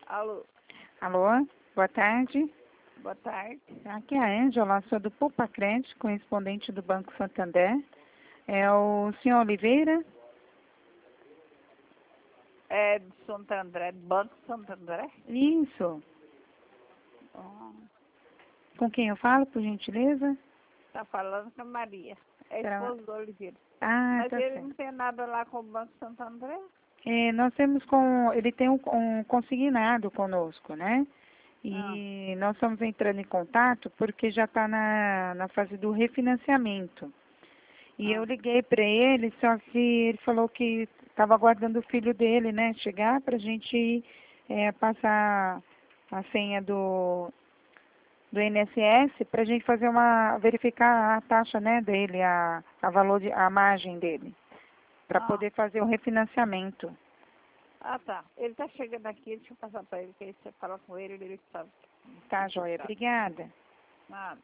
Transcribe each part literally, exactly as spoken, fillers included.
Alô, Alô, boa tarde. boa tarde. Aqui é a Ângela, sou do Poupa Crédito, correspondente do Banco Santander. É o senhor Oliveira? É de Santo André, do Banco Santo André? Isso. Oh, Com quem eu falo, por gentileza? tá falando com a Maria. É Será- esposa do Oliveira. Ah, Mas tá ele certo. não tem nada lá com o Banco Santo André? É, nós temos com, ele tem um, um consignado conosco, né? Ah, E nós estamos entrando em contato porque já está na, na fase do refinanciamento. E eu ah. liguei para ele, só que ele falou que estava aguardando o filho dele, né, chegar para a gente é, passar a senha do, do I N S S para a gente fazer uma, verificar a taxa, né, dele, a, a valor, de, a margem dele, para Ah, poder fazer o refinanciamento. ah, tá. Ele tá chegando aqui, deixa eu passar pra ele, que aí você fala com ele, ele sabe. Tá, joia? Obrigada. Nada.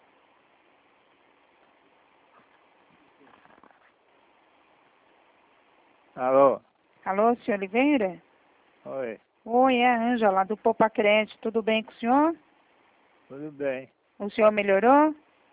Alô? Alô, senhor Oliveira? Oi, Oi, é a Ângela, do Poupa Crédito. Tudo bem com o senhor? tudo bem? O senhor melhorou?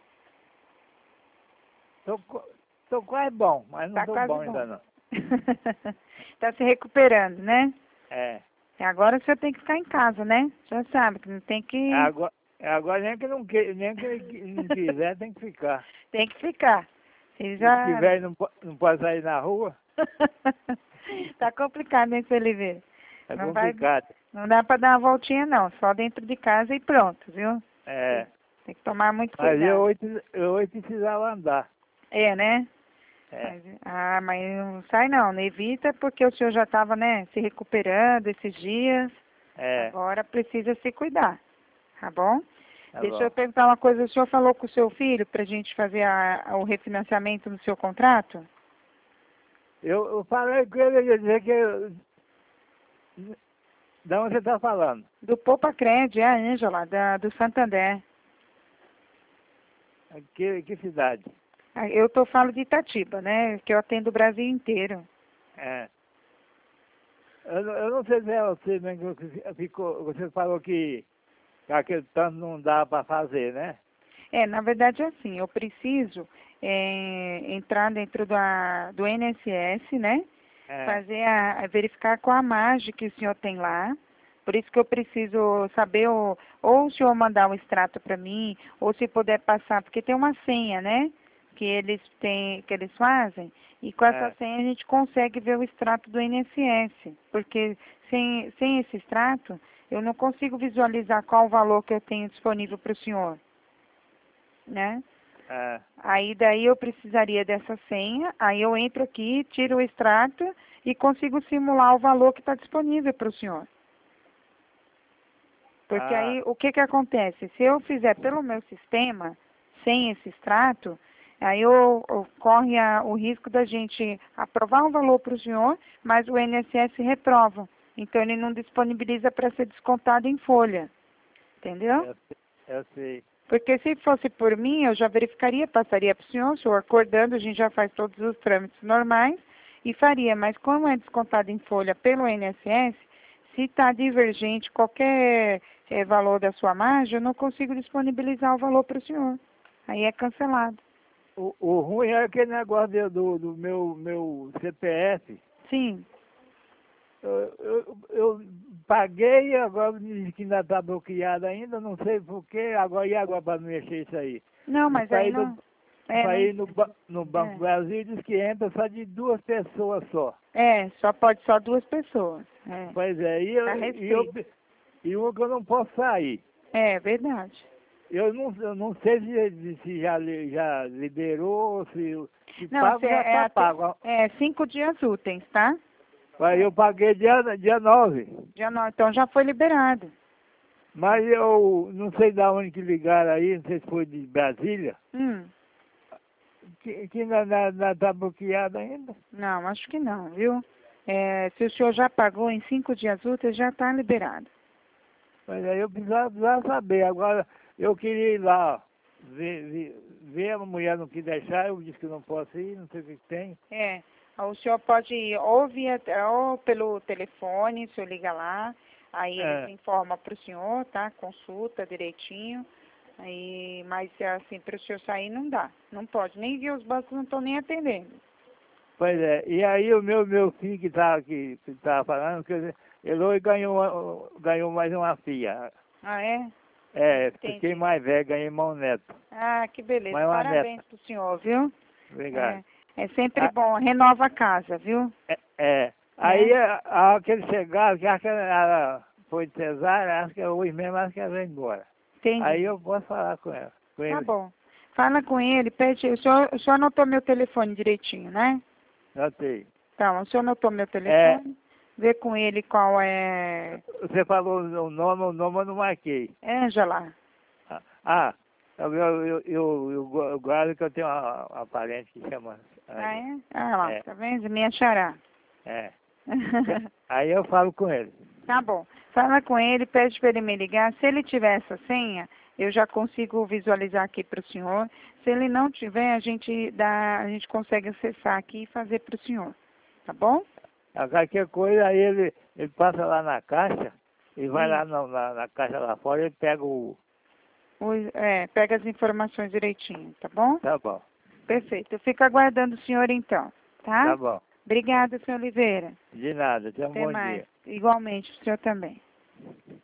Tô, co- tô quase bom, mas não Tá tô quase bom bom. ainda não. Tá se recuperando, né? É, Agora o senhor tem que ficar em casa, né? Já sabe que não tem é que... agora, é agora nem que não, que, nem que não quiser tem que ficar. Tem que ficar. Você Se já... tiver e não, po- não pode sair na rua, Tá complicado, hein, seu Oliveira? é Não vai... complicado. Não dá pra dar uma voltinha, não. Só dentro de casa e pronto, viu? É, Tem que tomar muito mas eu cuidado. hoje, eu hoje precisava andar. É, né? É, Mas- ah, mas não sai não, não evita, porque o senhor já estava, né, se recuperando esses dias. é, Agora precisa se cuidar, tá bom? tá Deixa eu bom. perguntar uma coisa, o senhor falou com o seu filho para a gente fazer a- o refinanciamento do seu contrato? Eu, eu falei com ele, ele ia dizer que... eu- Da onde você está falando? Do Poupa Crédito, é a Ângela, da, do Santander. Que, que cidade? Ah, eu tô falando de Itatiba, né, que eu atendo o Brasil inteiro. É. Eu, não- eu não sei se é você mesmo que ficou, você falou que aquele tanto não dá para fazer, né? É, na verdade é assim, eu preciso é, entrar dentro da, do I N S S, né, É, fazer a, a verificar qual a margem que o senhor tem lá. Por isso que eu preciso saber, o, ou o senhor mandar um extrato para mim, ou se puder passar, porque tem uma senha, né? Que eles têm, que eles fazem, e com essa é, senha a gente consegue ver o extrato do I N S S. Porque sem, sem esse extrato, eu não consigo visualizar qual o valor que eu tenho disponível para o senhor, né? é. Aí daí eu precisaria dessa senha, aí eu entro aqui, tiro o extrato e consigo simular o valor que está disponível para o senhor. Porque Ah, aí o que que acontece? Se eu fizer pelo meu sistema, sem esse extrato, aí eu, eu- corre a- o risco da gente aprovar um valor para o senhor, mas o I N S S reprova. Então ele não disponibiliza para ser descontado em folha. Entendeu? eu, sei- eu sei. Porque se fosse por mim, eu já verificaria, passaria para o senhor, o senhor acordando, a gente já faz todos os trâmites normais e faria. Mas como é descontado em folha pelo I N S S, se está divergente qualquer eh, valor da sua margem, eu não consigo disponibilizar o valor para o senhor. Aí é cancelado. O, o ruim é aquele negócio de- do, do meu, meu C P F. Sim. Eu, eu, eu paguei e agora me diz que ainda está bloqueado ainda, não sei porquê, agora e agora para mexer isso aí? Não, E mas para aí ir no, não. É, pra não. ir no, ba- no Banco É. Brasil diz que entra só de duas pessoas só. É, só pode só duas pessoas. É. Pois é, e Tá eu, e eu restrito. e uma que eu não posso sair. É, verdade. Eu não, eu não sei se, se já, li- já liberou, se, se Não, pago cê- já é, está até- pago. é cinco dias úteis, tá? Aí eu paguei dia, dia nove. Já não, então já foi liberado. Mas eu não sei de onde que ligaram aí, não sei se foi de Brasília, Hum, que, que ainda está bloqueado ainda. não, acho que não, viu? É, se o senhor já pagou em cinco dias úteis, já está liberado. Mas aí eu precisava, precisava saber. Agora, eu queria ir lá, ó, ver, ver, ver a mulher não quis deixar, eu disse que não posso ir, não sei o que que tem. É, o senhor pode ir ou, via, ou pelo telefone, o senhor liga lá, Aí É. eles informam para o senhor, tá? Consulta direitinho. Aí, mas assim, para o senhor sair não dá. Não pode. Nem que os bancos não estão nem atendendo. Pois é, e aí o meu, meu filho que estava aqui, que estava falando, que ele ele hoje ganhou, uma- ganhou mais uma filha. Ah, é? É, Entendi. fiquei mais velho, ganhei irmão neto. Ah, que beleza. Mais uma Parabéns neta. pro senhor, viu? Obrigado. É, é sempre Ah. bom. Renova a casa, viu? É, é. Aí a, a hora que ele chegar, que acho que ela, ela foi de cesárea, acho que hoje mesmo acho que ela vai embora. Entendi. Aí eu posso falar com ela. Com Tá ele. bom. Fala com ele, pede. O senhor, o senhor anotou meu telefone direitinho, né? Notei. Então, o senhor anotou meu telefone? Vê com ele qual é. Você falou o nome, o nome eu não marquei. Ângela. Ah, ah eu, eu, eu, eu, eu, eu guardo que eu tenho uma, uma parente que chama Ah, Ângela. é? Ah lá, É. tá vendo? Minha xará. É. Aí eu falo com ele. Tá bom. Fala com ele, pede para ele me ligar. Se ele tiver essa senha, eu já consigo visualizar aqui para o senhor. Se ele não tiver, a gente dá, a gente consegue acessar aqui e fazer para o senhor. Tá bom? A qualquer coisa, aí ele, ele passa lá na caixa, e vai lá Isso. na, na, na caixa lá fora, ele pega o... O- é, pega as informações direitinho, tá bom? Tá bom, Perfeito. Eu fico aguardando o senhor então, tá? tá bom. Obrigada, senhor Oliveira. De nada, tenha um Até bom mais. dia. Igualmente, o senhor também.